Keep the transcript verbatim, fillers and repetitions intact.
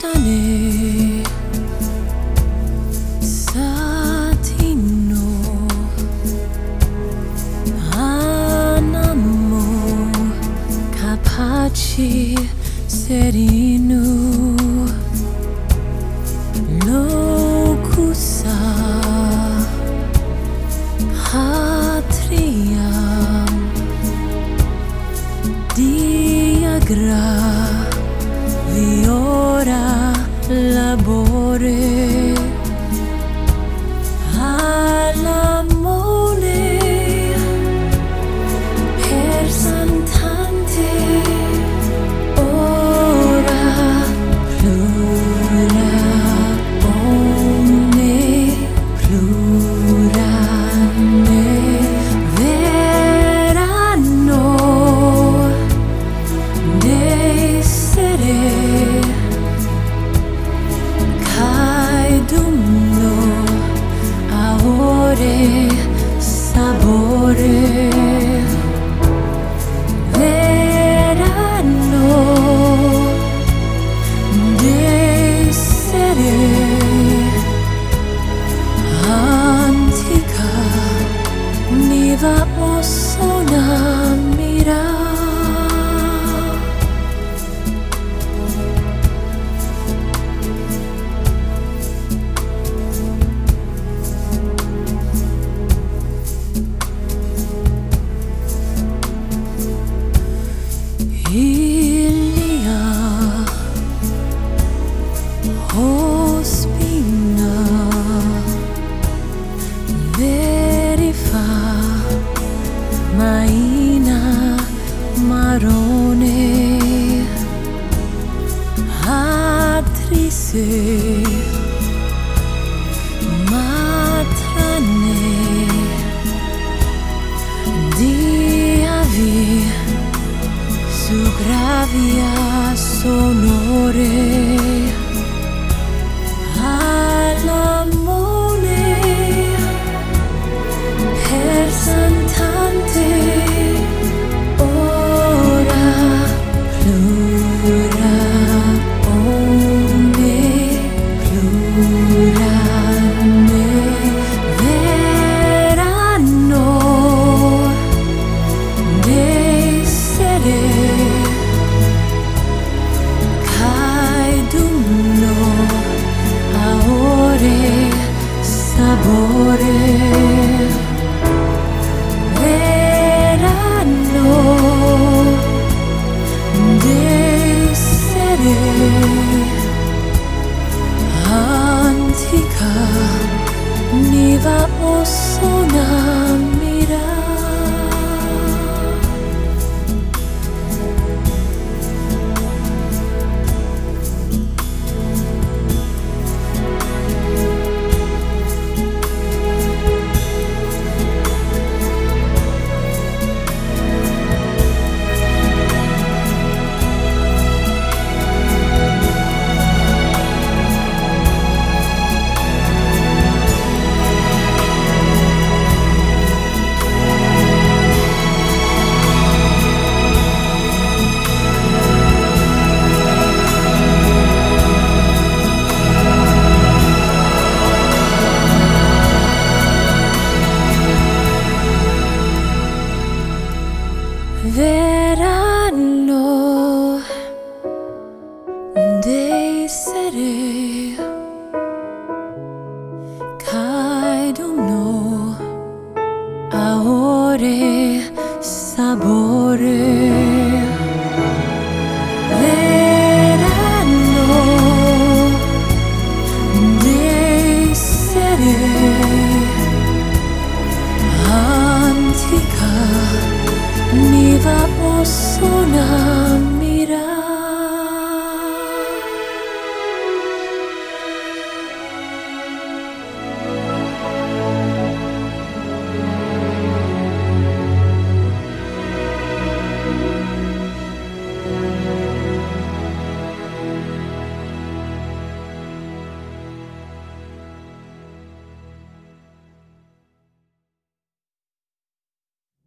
stane Satino Anamo Capaci Serino Locusa Patriam Diagra Viora labore alla mole per santante ora plura omne plurane verranno d'essere sapore verranno d'essere antica niva osona mira Ilia Ospina Verifa Maina Marone Attrice Matrane Diavi Su gravia sonore alla mole per santante ora plura omne plurane verranno d'essere sapore verranno d'essere antica niva osona mira verranno d'essere cadono a ore sapore verranno d'essere antica niva osona